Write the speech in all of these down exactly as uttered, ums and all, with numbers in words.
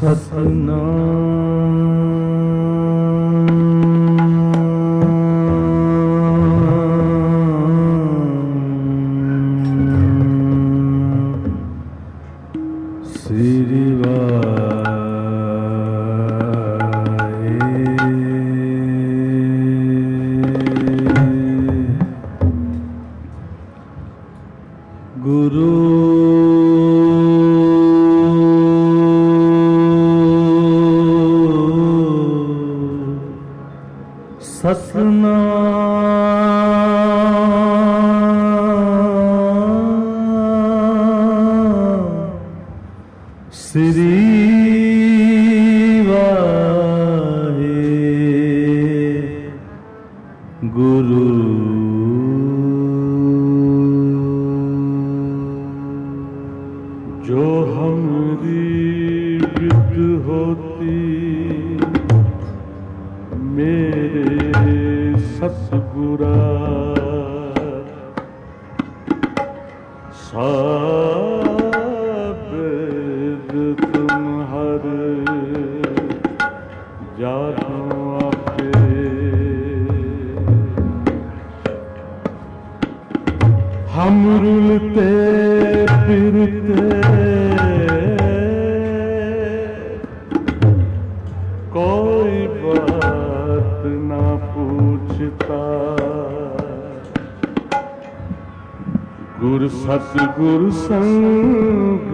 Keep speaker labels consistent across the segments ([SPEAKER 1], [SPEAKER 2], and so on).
[SPEAKER 1] सतगुरु संग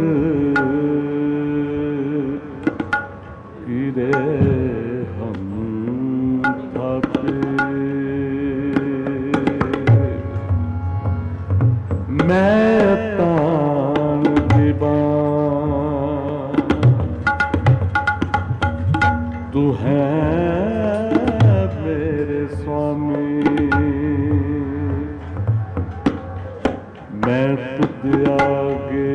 [SPEAKER 1] किरे हम थाके मैं तान दीवान तू है मेरे स्वामी मैं तुझ आगे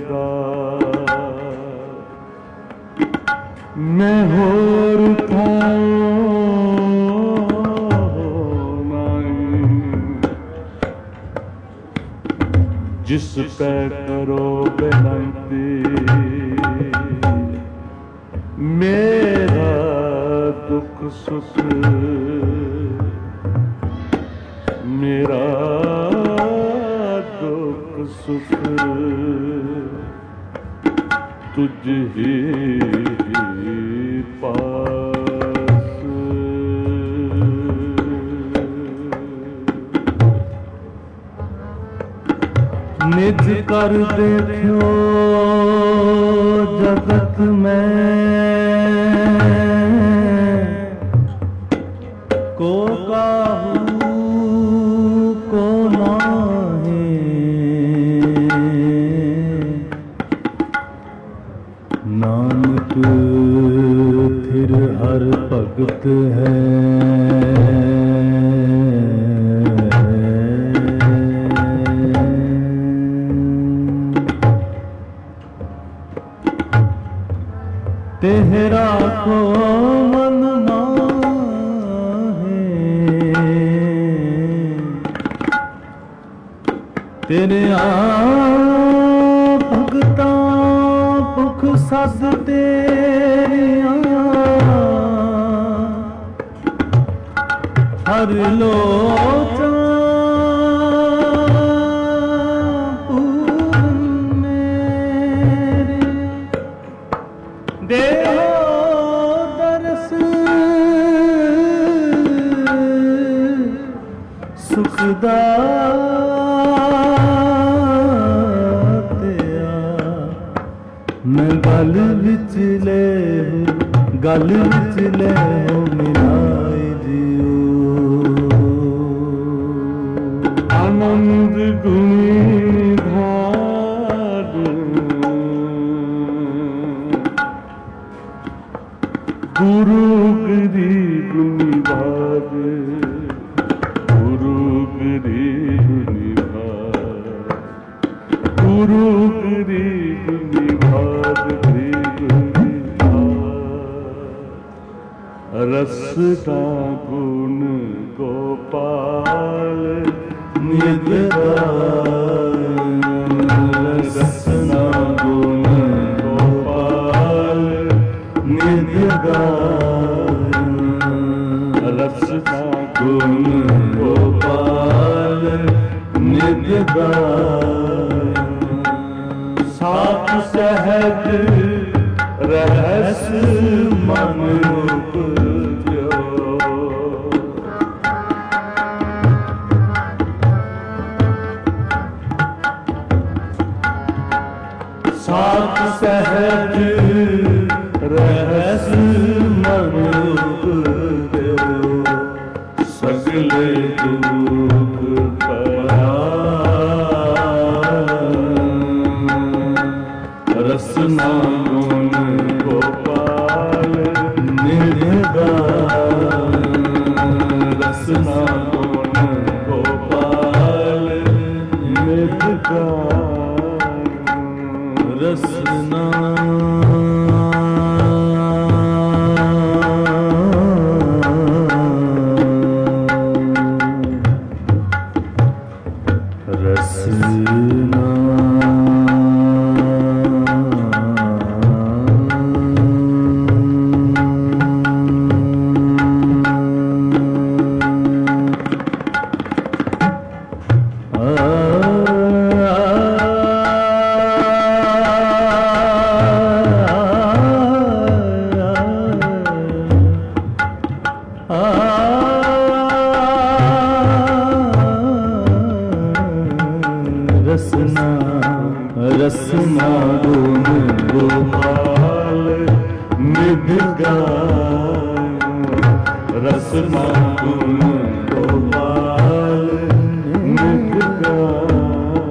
[SPEAKER 1] अरदास मैं होर जिस पे करो बेनती मेरा दुख सुख मेरा सुख तुझ ही पास निज कर देखो जगत में को काहू को नाही नानक थिर हर भगत है तेहरा को मन माहे तेरे आ भगता भुख सद तेरिया हर लोचा मैं गल विच ले गल विच ले मिलाई जियो आनंद गुणी धार गुरु गिरी गुणी भार गुरु गिरी गुणी भार गुरु गिरी गुणी भार रसदा गुण गोपाल नित्य रसना गुण गोपाल रहस मन उपजो। सात सहज रहस मन उपजो। सगले दुख परा रसना गुण गोपाल निगान। रसना गुण गोपाल निगान। रसना रसना गुण गोपाल निगान। रसना गुण गोपाल निगान।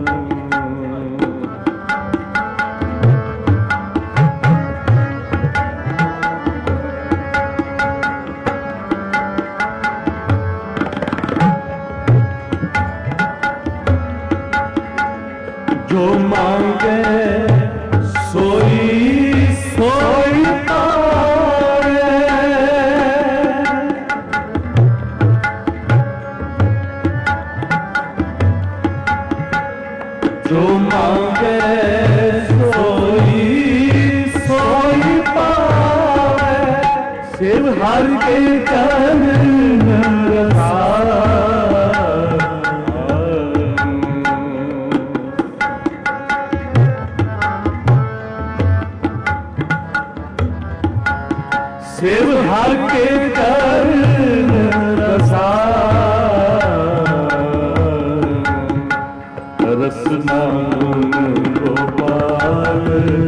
[SPEAKER 1] जो मांगे सोई सोई पावे। जो मांगे सोई सोई पावे। शिव हर के चरण रसाए। शिव हर के चरण रसाए। रसना गुण गोपाल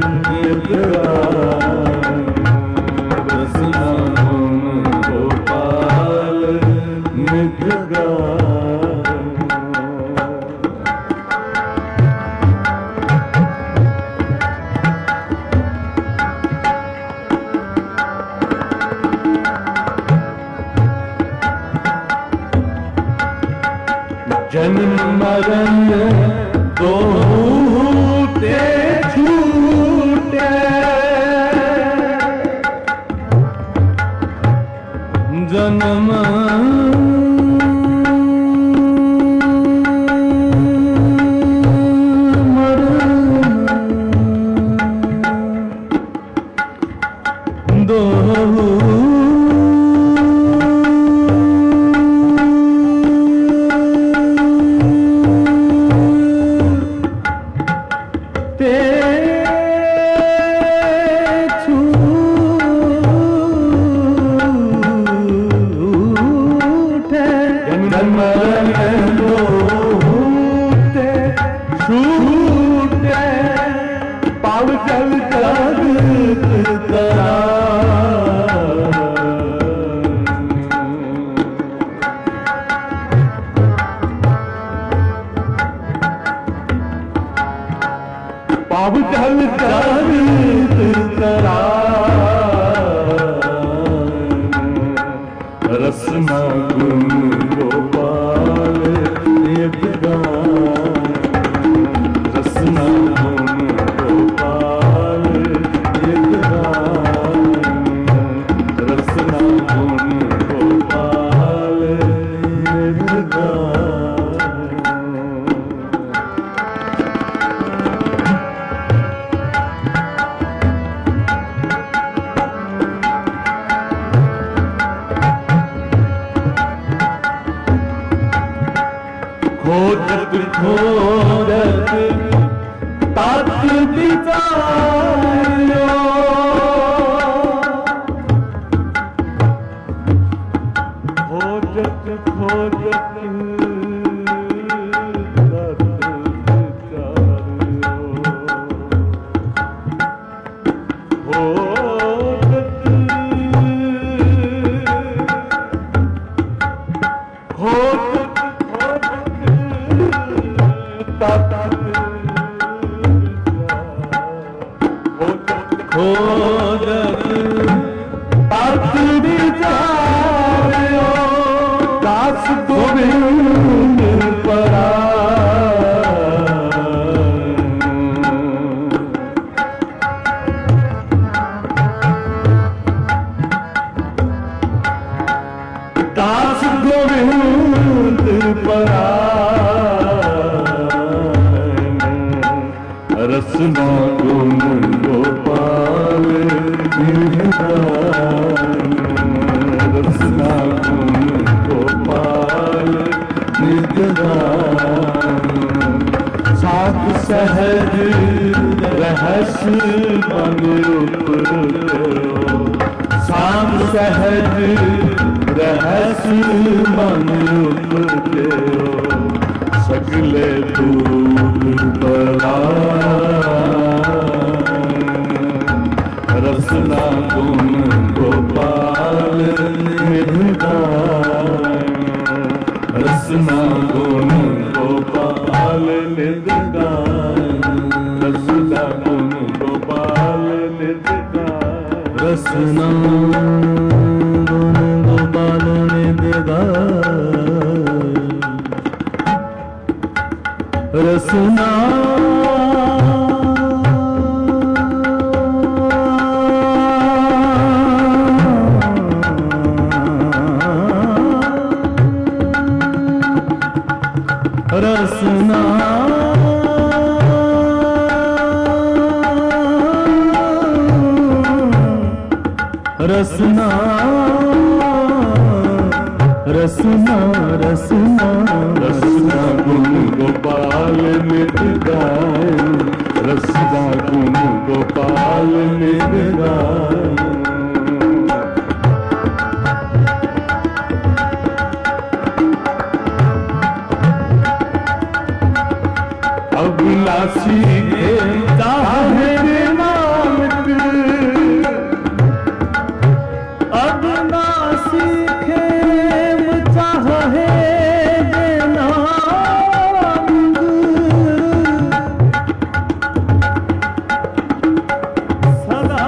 [SPEAKER 1] निगान। रसना गुण गोपाल निगान। जन्म मरण दोहू ते छूटे। जन्म मरण दोहू पाव जल जगत तरा। रसना गुण गोपाल रसना गुण गोपाल सात सहज रहस्य मन उपरो सात सहज रहस्य मन उपरो सकले दूर परा रसना गुण गोपाल निधान रसना गुण गोपाल निधान रसना गुण गोपाल निधान रसना गुण गोपाल निधान रसना रसना रसना रसना रसना रसना गुण गोपाल नित गाय रसना गुण गोपाल नित गाय अभिलाषी चाहे नानक अभिलाषी खेम चाहे नानक सदा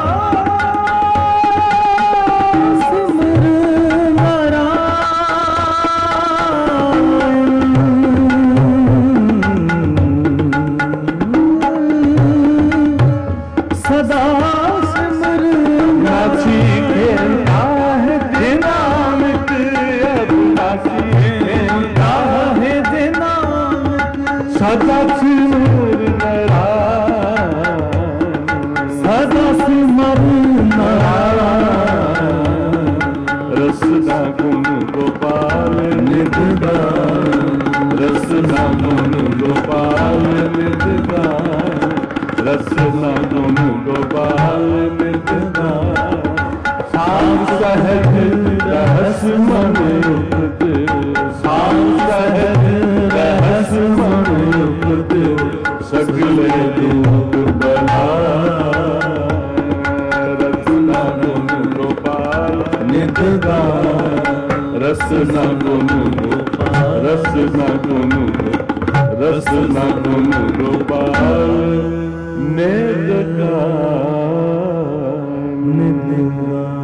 [SPEAKER 1] सिमर सदा सिमर नाची खेलता है दिनामक अभिलाषी खेलता है दिनामक सदा सिमर नारायण सदा सिमर नारायण रसना गुण गोपाल निधान रसना गुण गोपाल निधान रसना गुण गोपाल निधान साम सहज रहस्य मन उपत साम सहज रहस्य मन उपत सगले दुख बलाय रसना गुण गोपाल निधान रसना गुण गोपाल रसना गुण रसना गुण गोपाल निधान निधान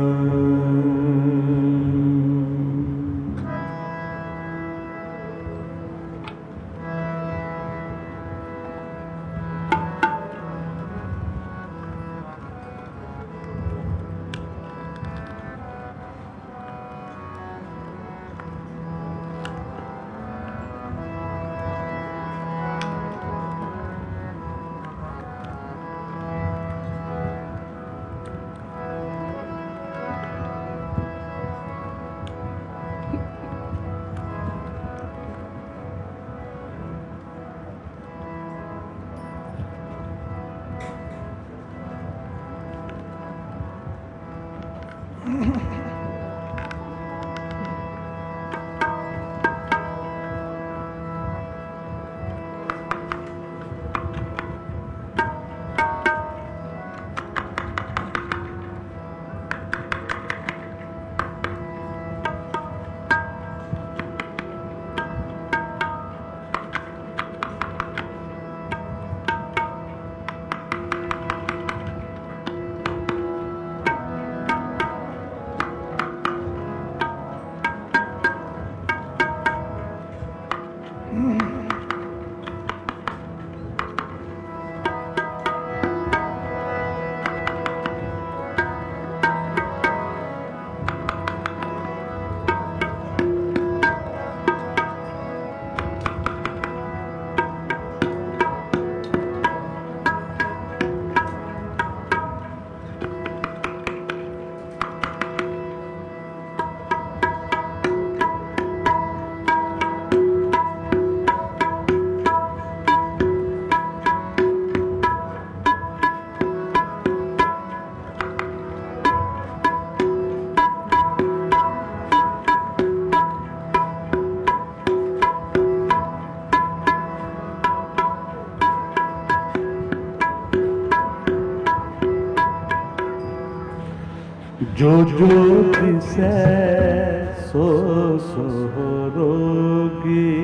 [SPEAKER 1] जो जो दिसे सो सो रोगी,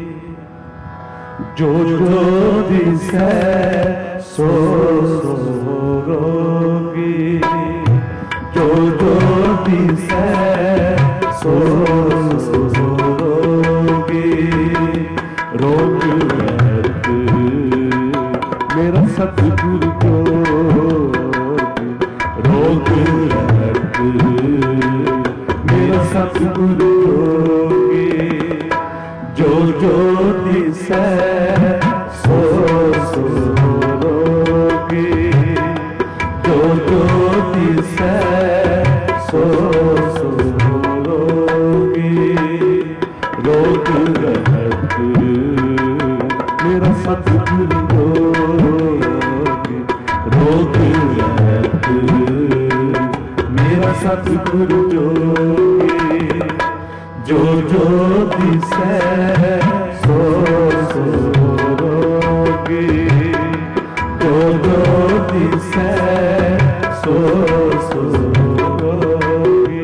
[SPEAKER 1] जो जो दिसे सो सो रोगी, जो जो दिसे सो सो रोगी। रोग रहत मेरा सतगुरु जोगी, रोग रहत मेरा सतगुरु जोगी। जो जो दिसे सो सो रोगी, जो जो दिसे सो सो रोगी। रोग रहत मेरा सतगुरु जोगी, रोग रहत मेरा सतगुरु जोगी। जो जो दिसे सो सो रोगी, जो जो दिसे सो सो रोगी।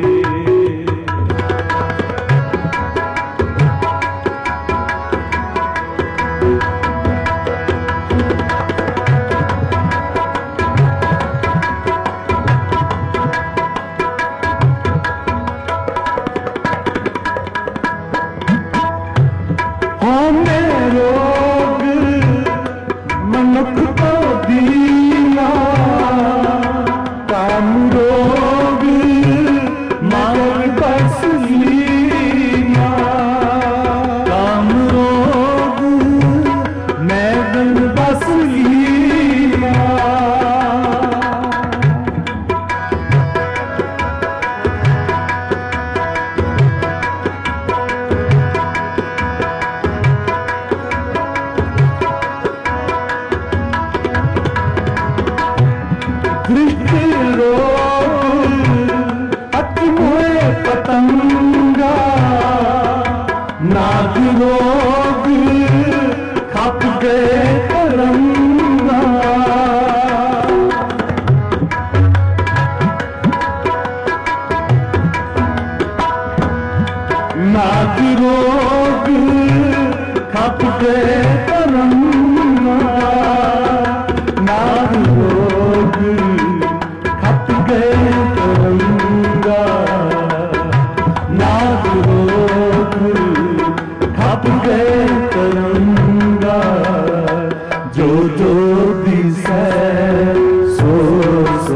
[SPEAKER 1] रोग मनुख को दीना, काम रोग मार बस लीना। काम रोग मैं बस लीना। दृष्टि रोग अति मोहे पतंगा, नाग रोग खप गए तरंगा। नाग रोग खप गए तरंगा। नाग रोग खप गए तरंगा। नाग रोग खप गए तरंगा। जो जो दिसे सो सो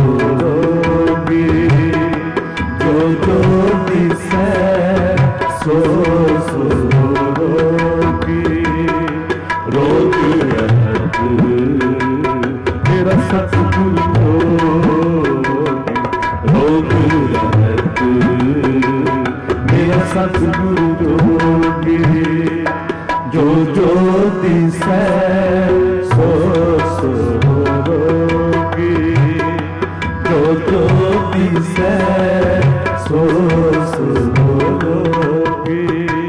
[SPEAKER 1] रोगी, जो जो दिसे सो सो रोगी। रोग रहत मेरा सतगुरु जोगी, रोग रहत मेरा सतगुरु जोगी। जो जो दिसे सो सो रोगी, जो जो दिसे सो सो रोगी।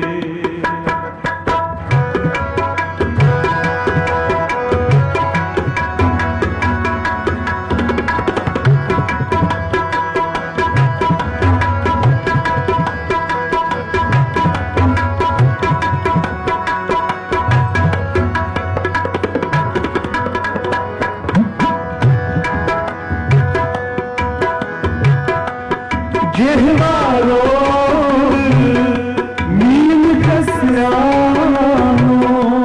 [SPEAKER 1] जिह्वा रोग नील कस्यानो,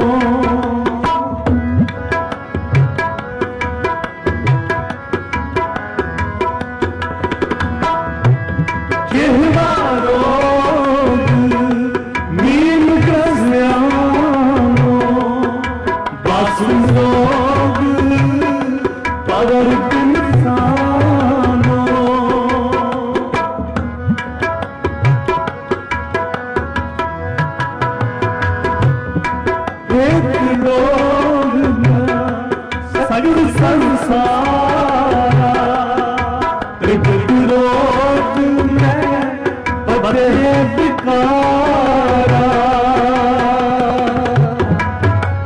[SPEAKER 1] जिह्वा रोग नील कस्यानो। बासु रोग पवर इंसानो। एक रोग सगल संसारा, त्रिपुट रोग में बड़े विकारा।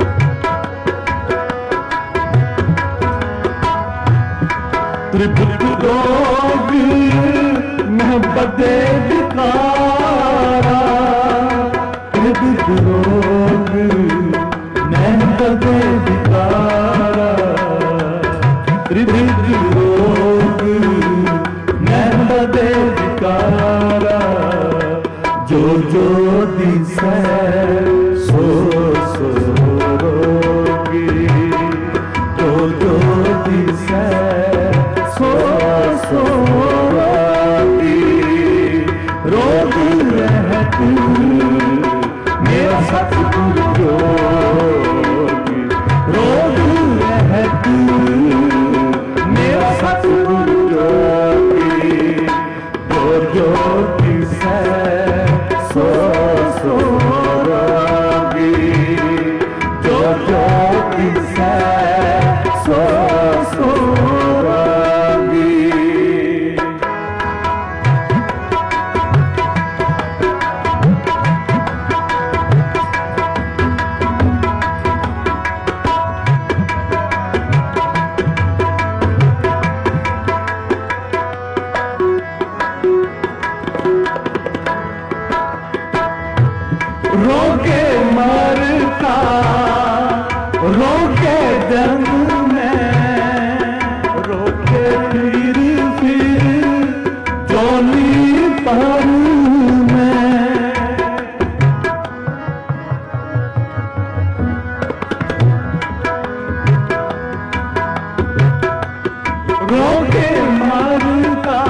[SPEAKER 1] त्रिपुट रोग मैं बदे विकारा हृदय रोग मैं बदे विकारा हृदय रोग मैं बदे विकारा जो जो दिसै सो सो रोगी जो जो दिसै सो सो रोगी रोग रहत मेरा सतगुरु जोगी रोग रहत मेरा सतगुरु जोगी जो जो दिसै सो सो रोगी जो जो दिसै सो सो रोगी रोके मरता रोके दम में रोके फिर फिर जोली पर में रोके मरता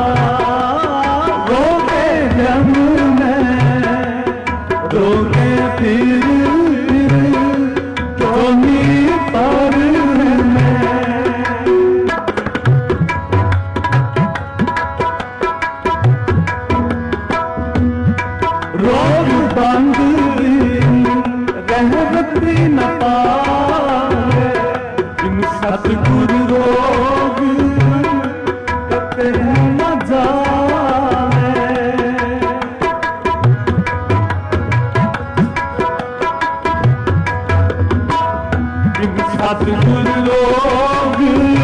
[SPEAKER 1] रोके दम में रोके फिर जोनी पर में रोग बंद रहमती न पाए इन सतगुरु रोग कते न जाए सतगुरु लोग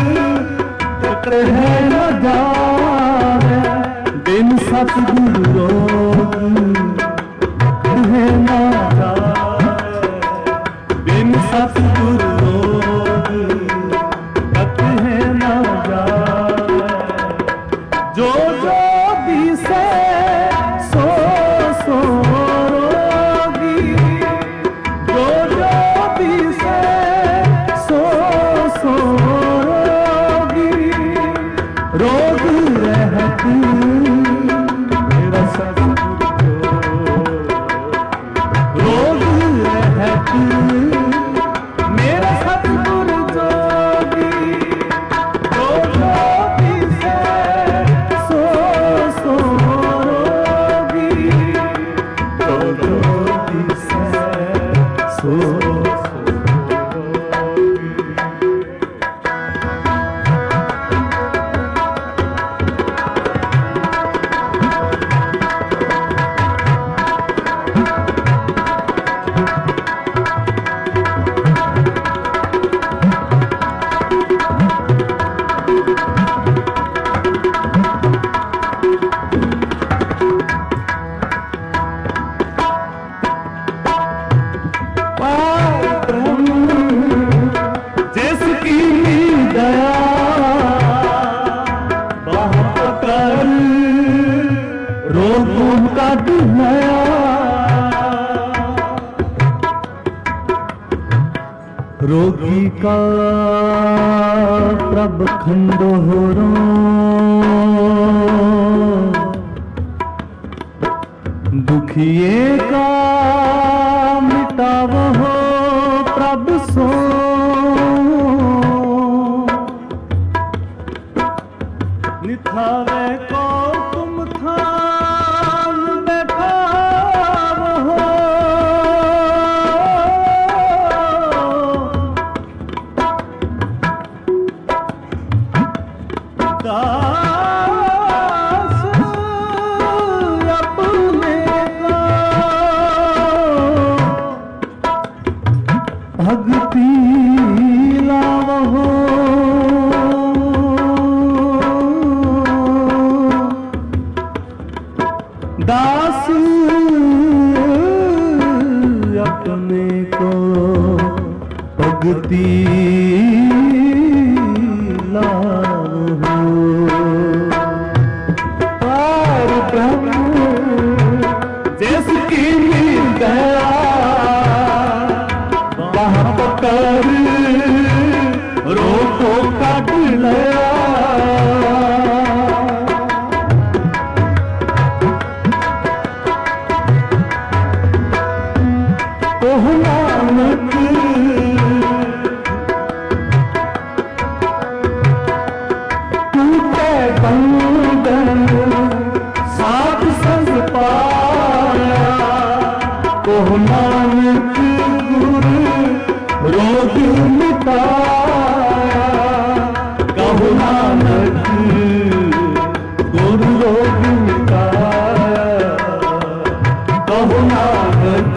[SPEAKER 1] रह न जाए बिन सतगुरु लोग रह न जाए बिन सतगुरु लोग रह न जाए जो जो दिसै सो सो रोगी जो जो दिसै रोग रहत मेरा सतगुरु रोग रहत मेरा सतगुरु जोगी जो जो दिसै सो सो रोगी जो जो दिसै सो रोगी का प्रभ खंडोरो दुखिए का मिटावो प्रभ सो निथावे को तुम थान बैठावो दास अपने का भक्ति लावो रसती लाल हो। पार ब्रह्म जिसकी दया वहाँ पकड़ रोको काट लया। ओह नानक टूटे बंधन साथ संग पाया। ओह नानक गुरु रोग मिटाया। कहो नानक गुरु रोग मिटाया। कहो नानक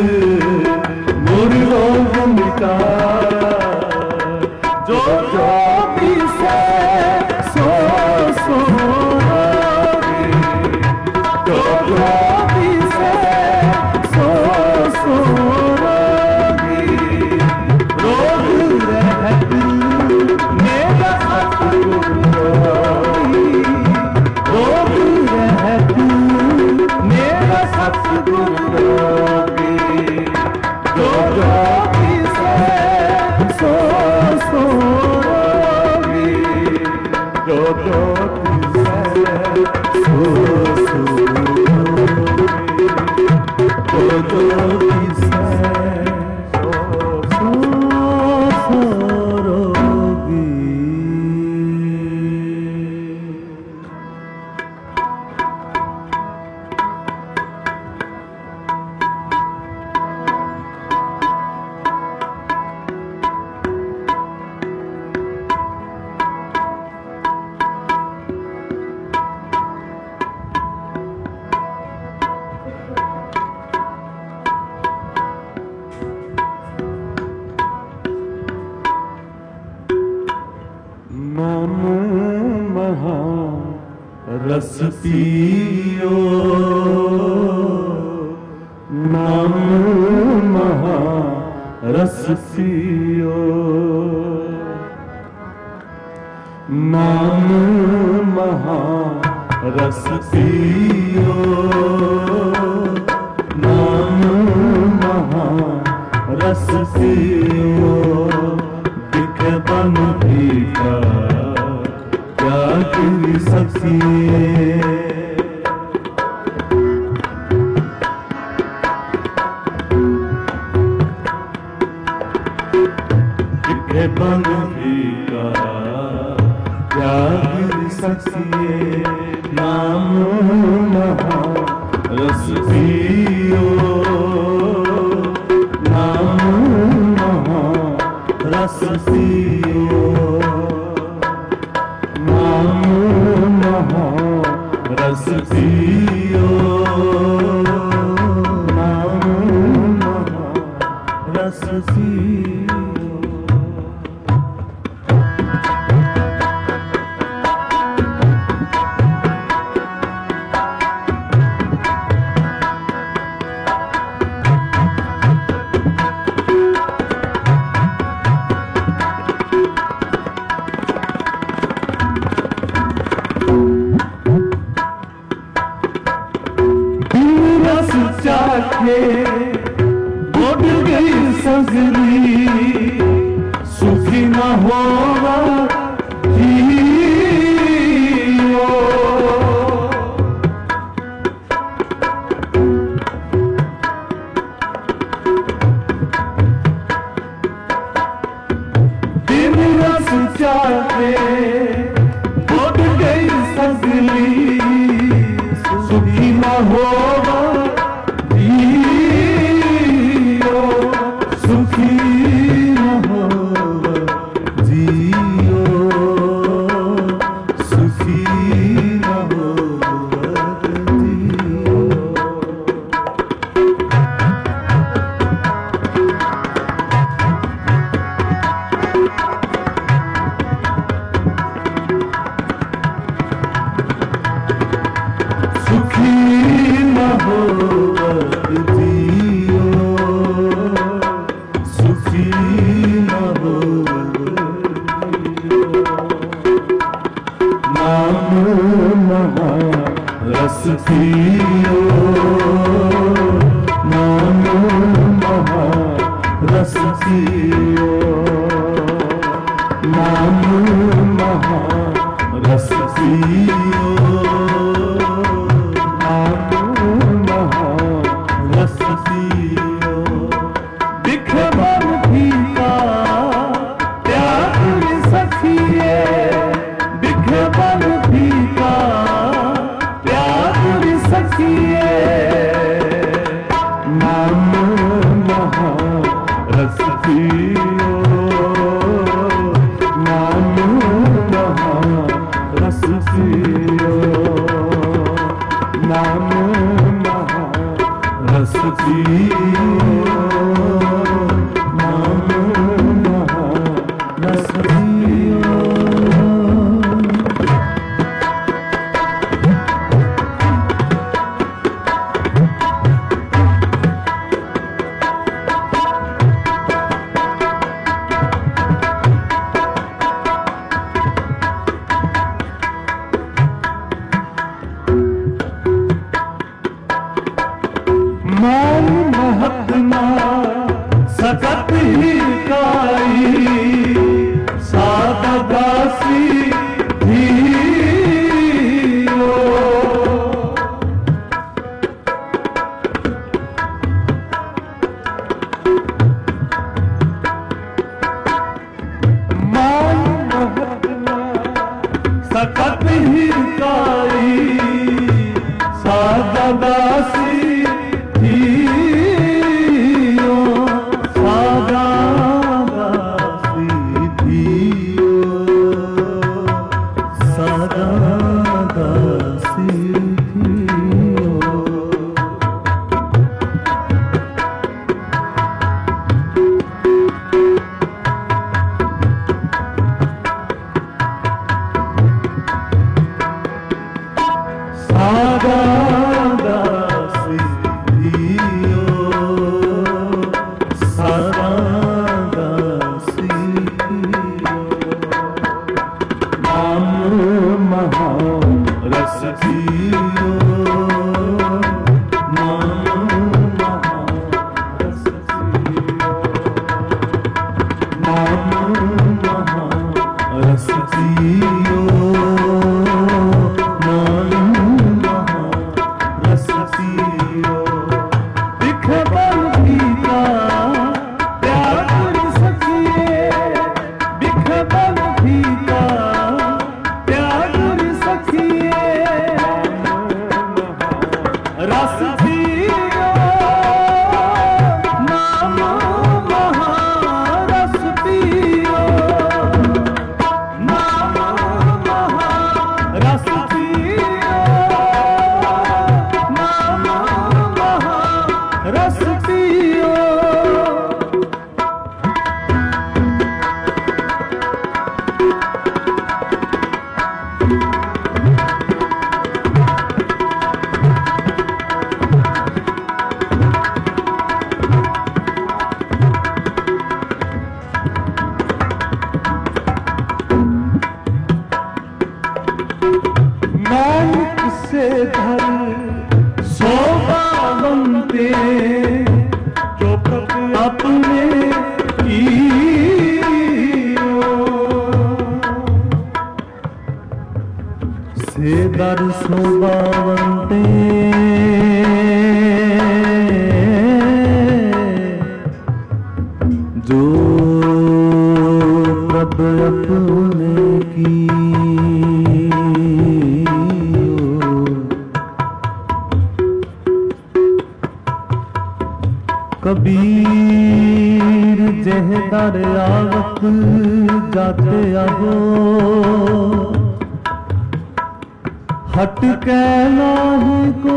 [SPEAKER 1] गुरु रोग मिटाया। जो जो पीसे सो सो रोगी। जो जो पीसे सो सो रोगी। रोग रहत मेरा सतगुरु रोगी। रोग रहत मेरा सतगुरु रोगी। जो जो पीसे सो सो रोगी। जो जो पीसे सो सो रोगी। जो जो पीसे सो सो सो रोगी। नाम महा रस पियो। नाम महा रस पियो। नाम महा रस पियो। नाम महा रस पियो। दिखे बन भीगा क्या कर सकिए। दिखे बन भीगा क्या कर सकिए। नाम महा रस पियो। नाम महा रस पियो। नाम महा रस पियो। नाम महा रस पियो। उड़ गई सजनी सुखी न होगा जियो। दिन रस चाहे उड़ गई सजनी सुखी न होगा सुखी न होगा जियो। सुखी न होगा जियो। सुखी न होगा जियो। सुखी न हो नाम महारस पियो, नाम महारस पियो, नाम महारस पियो, नाम महारस पियो। बिखमन भीगा त्याग सखिए, बिखमन भीगा त्याग सखिए, नाम महारस पियो, नाम महारस पियो, नाम महारस पियो, नाम महारस पियो। मान महात्मा सकत ही काई, सादा दासी धीरो, मान महात्मा सकत ही काई, सादा दासी धियो, सादा दासी धियो, सादा दासी धियो। सादा दासी धियो, सादा दासी धियो, नाम महारस पियो, नाम महारस पियो, नाम महारस पियो, नाम महारस पियो। बिखमन भीगा त्याग सखिए, बिखमन भीगा त्याग सखिए, रस पियो, नाम महारस पियो, नाम महारस पियो, नाम महारस पियो। नानक से धर सोबावंते, जो अपने कियो, से दर सोबावंते, जो प्रभ अपने कियो, कबीर जह दर आवत जाते आहो, हट के नाही को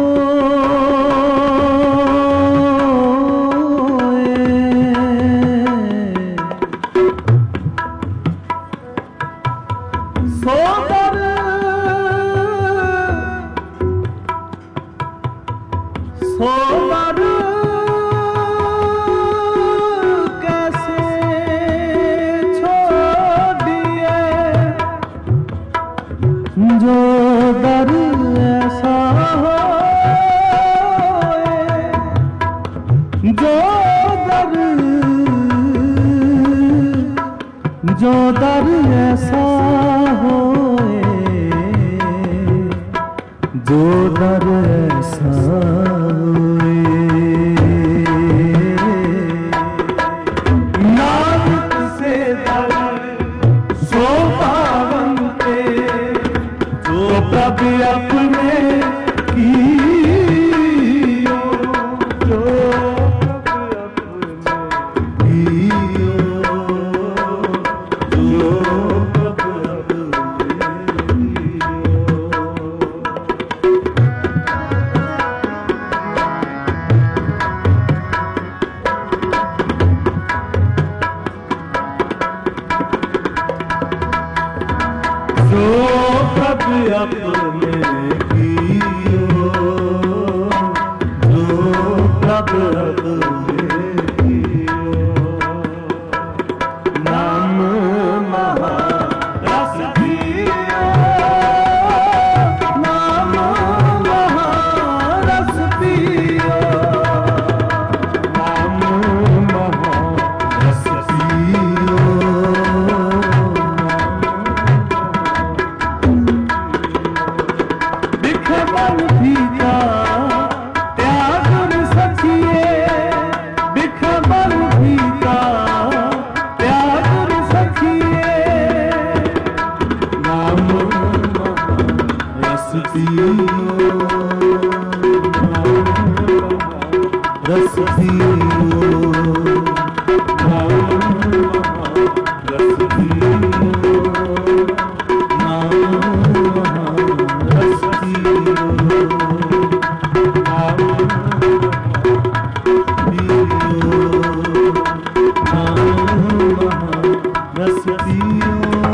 [SPEAKER 1] सोदर सोदर जो दर ऐसा होए, जो दर जो दर ऐसा होए, जो दर ऐसा होए, नानक से दर सो पावंते, जो प्रभ अपने कियो, जो प्रभ अपने कियो, जो प्रभ अपने जो प्रभ अपने कियो, जो प्रभ अपने कियो, नाम महारस पियो, नाम महारस पियो, नाम महारस पियो, मन भीगा त्याग सखिए, बिख मन भीगा त्याग सखिए, नाम रस पियो, रस पियो, नाम रस पियो, रस पियो।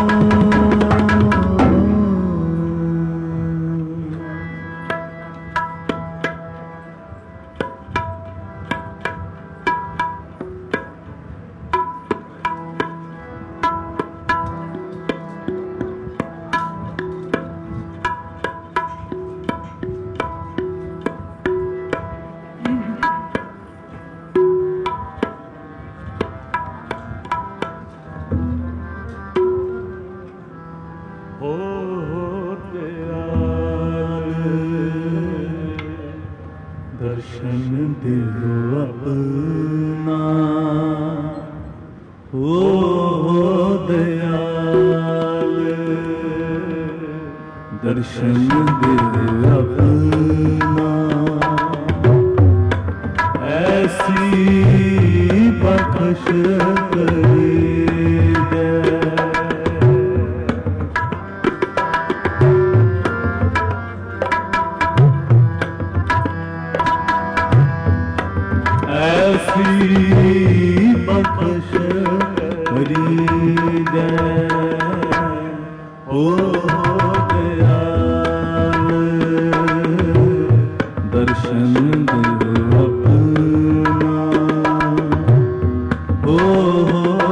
[SPEAKER 1] हो दयाल दर्शन दिलो अपना, हो दयाल दर्शन दिलो अपना, ऐसी बख्श करे ऐसी बख्श करी दे, हो दयाल दर्शन दे अपना, हो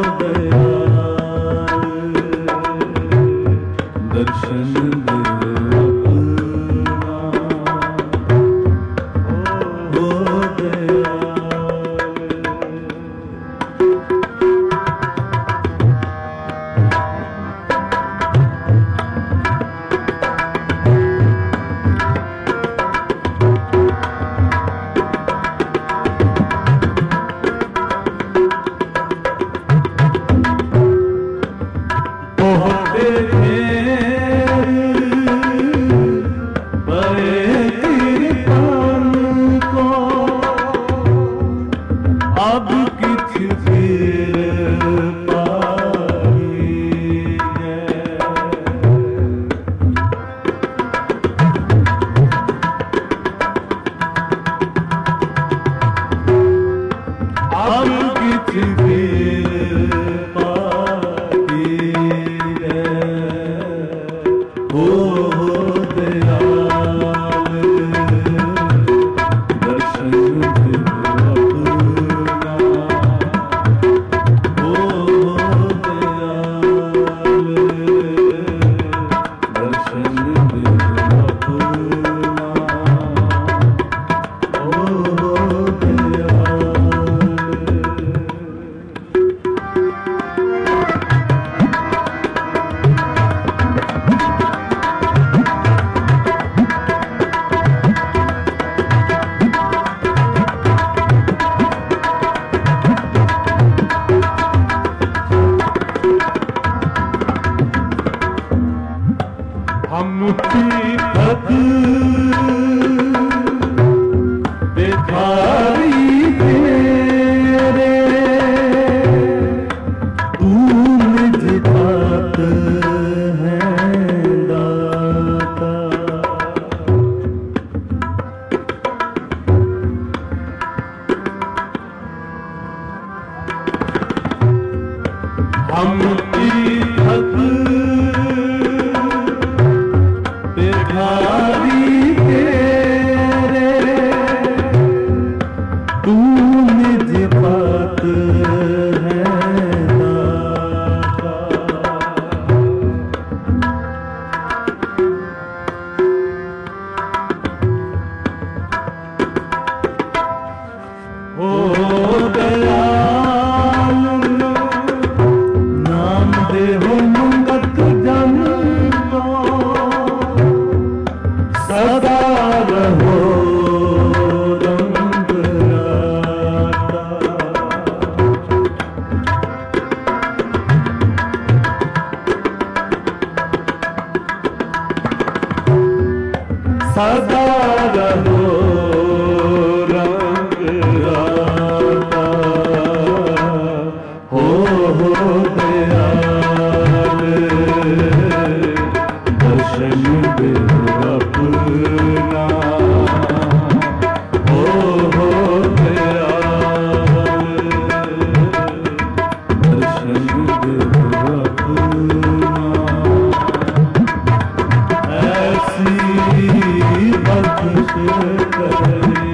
[SPEAKER 1] हक भिखारी तेरे, तू निज बात है दाता। हम तीर्थक भिखारी तेरे, तू निज बात है दाता। ओ दयाल नाम देहो मंगत जन को, सदा रहो रंग राता। सदा रहो रंग राता। हो हो दयाल दर्शन बिनु अपना, हो हो दयाल दर्शन बिनु अपना। ऐसी बख्श करी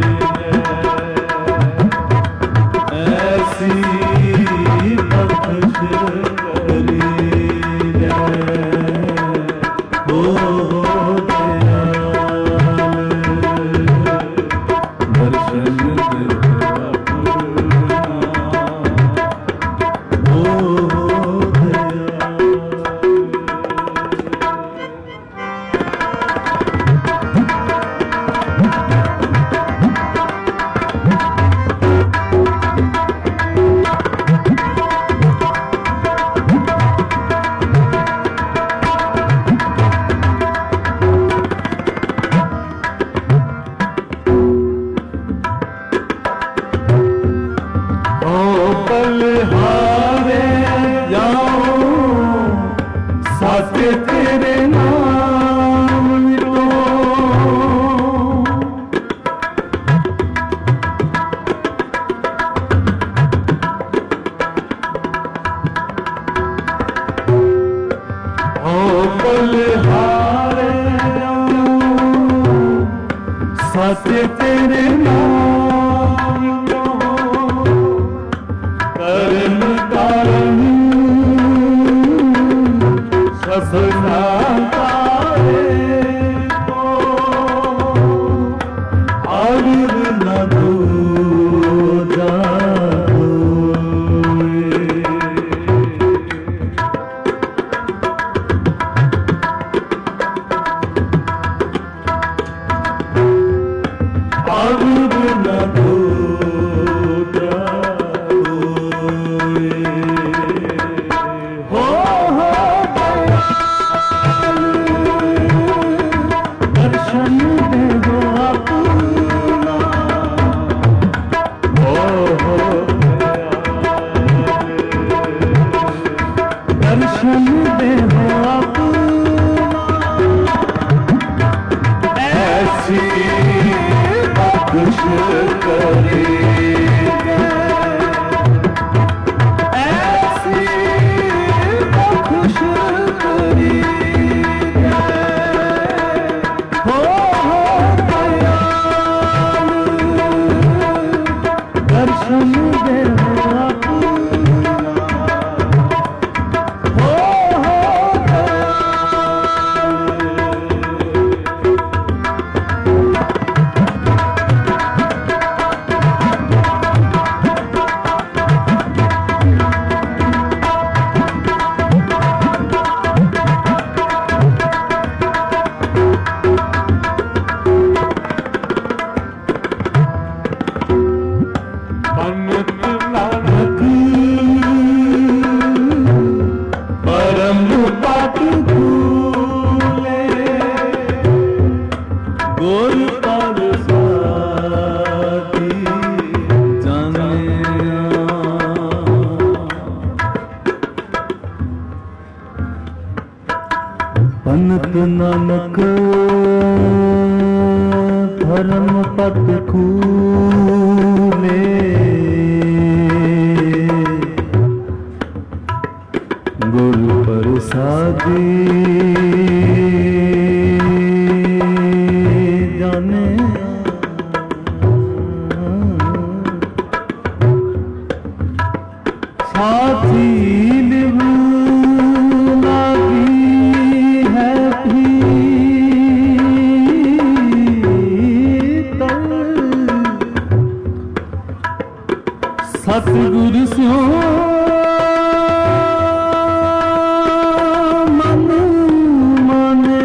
[SPEAKER 1] ऐसी बख्श करी हो दयाल दर्शन बिनु अपना। हो दयाल बलिहारे जाओ सत्य तेरे नाम लो। ओ बलिहारे जाओ सत्य तेरे नाम लो। कर्म कारण सपना तारे को, अगर न दो जाओए। अगर न पत खूले गुरु प्रसादी जाने साथी लिव लागी है भीतर सतगुरु स्यों मन माने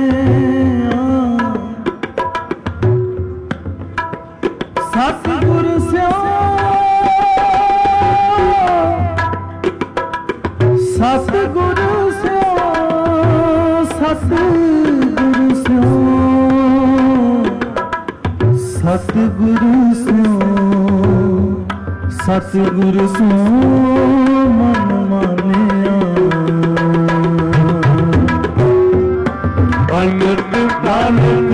[SPEAKER 1] सतगुरु स्यों सतगुरु स्यों सतगुरु स्यों सतगुरु स्यों सतगुरु स्यों मन मानिया पंडित नानक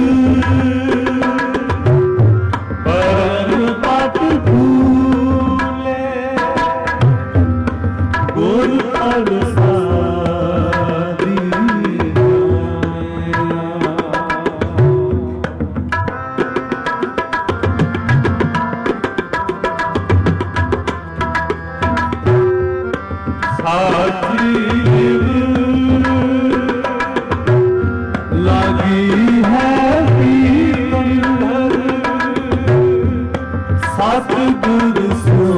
[SPEAKER 1] पर पत खूले गुरु प्रसादी साची लागी है पीतर सतगुरु स्यों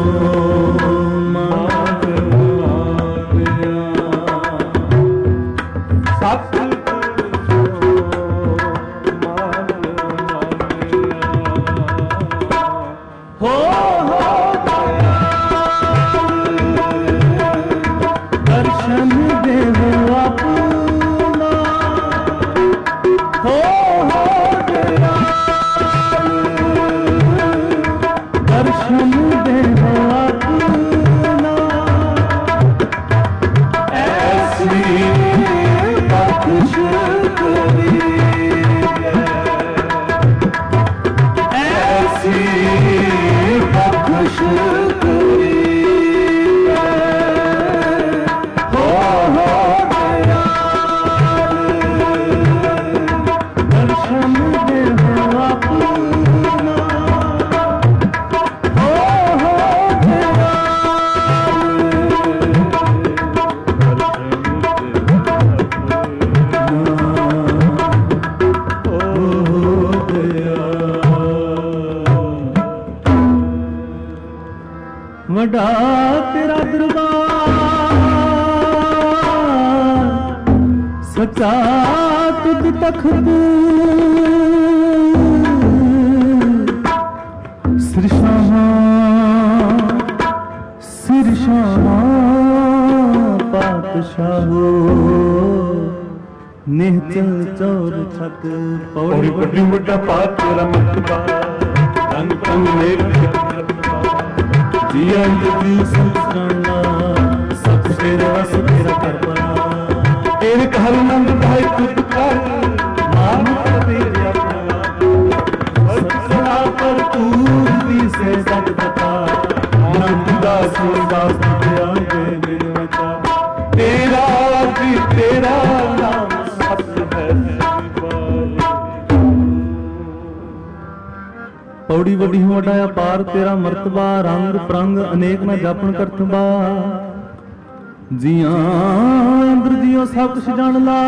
[SPEAKER 1] दर्शन देहो अपना हो हो दर्शन देहो अपना ऐसी बख्श करी ऐसी बख्श करी वड़ा तेरा दरबार सच्चा तुझ तख्त सिरशाह सिरशाह पातशाहो निहचल चौर छक पौड़ी बड़ी बड़ा पात तेरा मर्तबा रंग तंग मेरे जिया जी सुना सब तेरे वस तेरा करबला तेरे घर नंद भाई खुद कर मान तेरे अपना सत्सना पर पूरी से जग बता नंद दास दास आगे बिनवता तेरा भी तेरा नाम सत्य है पौड़ी वड्डी वड्डा अपार तेरा मर्तबा रंग प्रंग अनेक न जापन करतबा जिया इंद्र जियो सब कुछ जान ला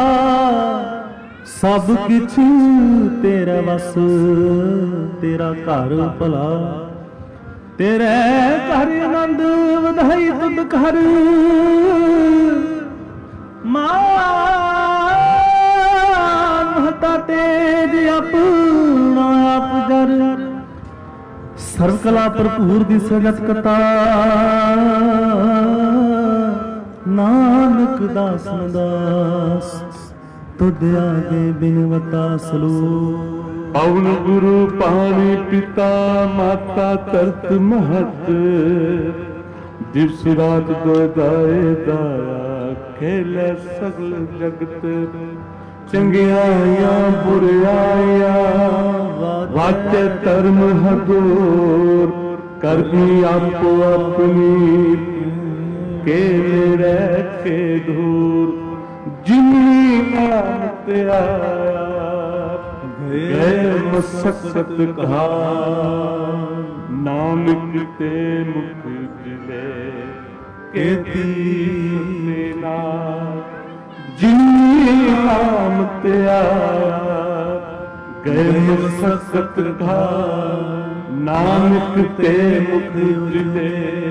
[SPEAKER 1] सब किछ तेरा वस तेरा घर भला तेरे घर आनंद वधाई तुद घर मान महता तेज अपना आप जर सर्व कला भरपूर दी सजत कथा नानक दास दास तुद आगे बिनवता सलो पवन गुरु पानी पिता माता तरत महत दिवस रात दोदाए दाया खेले सगल जगत चंगियाया बुरियाया वाचे धर्म हदूर करनी आपो अपनी केले रह के दूर जिन्नी नाम ते आया गए मसक्कत कहा नानक ते मुख जिले के दीना जिन्नी नाम ते आया गए मसक्कत कहा नानक ते मुख जिले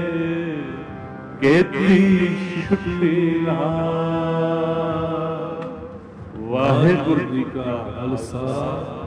[SPEAKER 1] केती छुट्टी ना। वाहिगुरू जी का खालसा